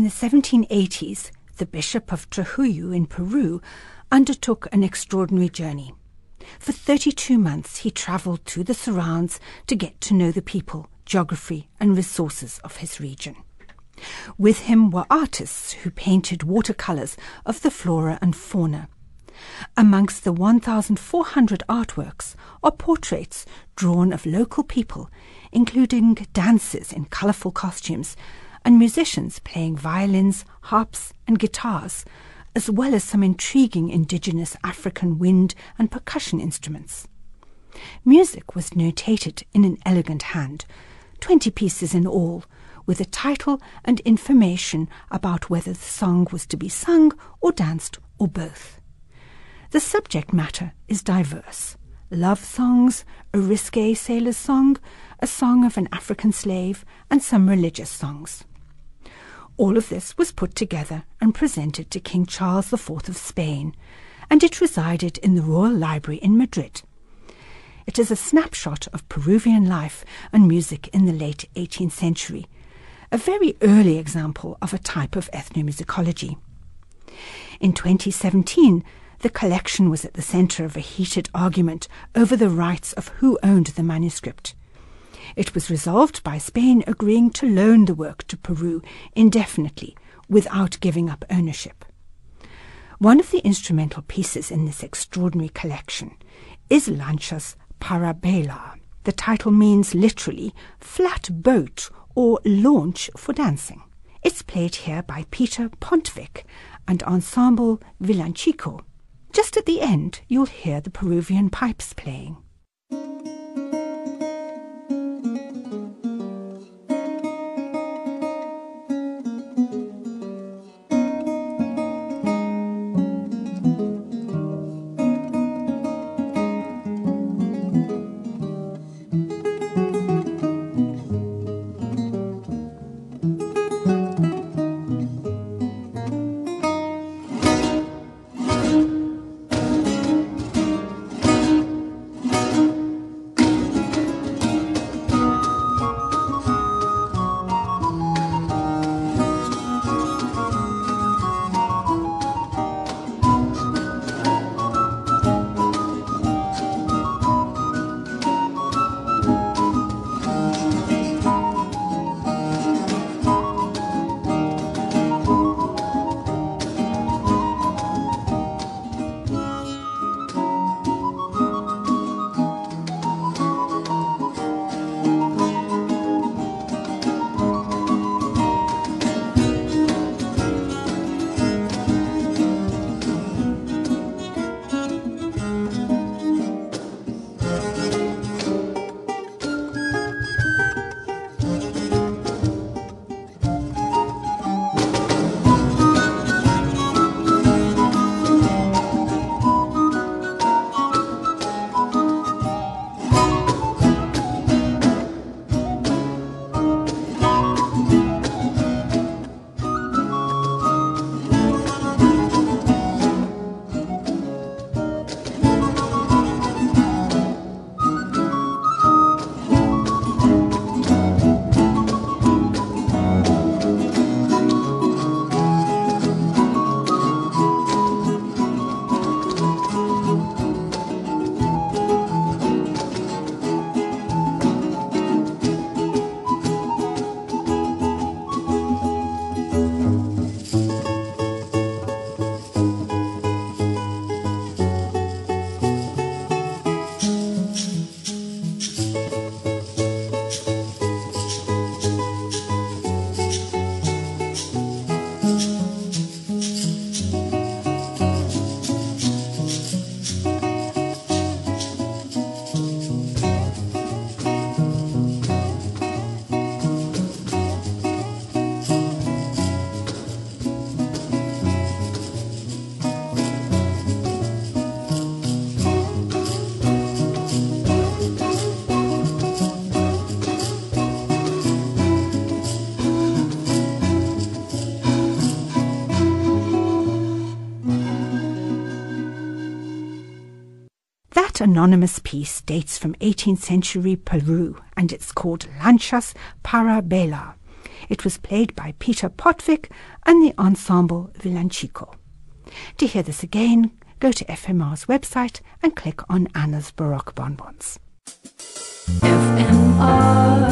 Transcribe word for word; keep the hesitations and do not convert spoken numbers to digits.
in the seventeen eighties, the Bishop of Trujillo in Peru undertook an extraordinary journey. For thirty-two months he travelled to the surrounds to get to know the people, geography and resources of his region. With him were artists who painted watercolours of the flora and fauna. Amongst the one thousand four hundred artworks are portraits drawn of local people, including dancers in colourful costumes and musicians playing violins, harps and guitars, as well as some intriguing indigenous African wind and percussion instruments. Music was notated in an elegant hand, twenty pieces in all, with a title and information about whether the song was to be sung or danced or both. The subject matter is diverse: love songs, a risque sailor's song, a song of an African slave, and some religious songs. All of this was put together and presented to King Charles the Fourth of Spain, and it resided in the Royal Library in Madrid. It is a snapshot of Peruvian life and music in the late eighteenth century, a very early example of a type of ethnomusicology. In twenty seventeen, the collection was at the centre of a heated argument over the rights of who owned the manuscript. It was resolved by Spain agreeing to loan the work to Peru indefinitely without giving up ownership. One of the instrumental pieces in this extraordinary collection is Lanchas para bailar. The title means literally flat boat or launch for dancing. It's played here by Peter Pontvic and Ensemble Villancico. Just at the end, you'll hear the Peruvian pipes playing. That anonymous piece dates from eighteenth century Peru, and it's called Lanchas para bailar. It was played by Peter Potvik and the Ensemble Villancico. To hear this again, go to F M R's website and click on Anna's Baroque Bonbons. F M R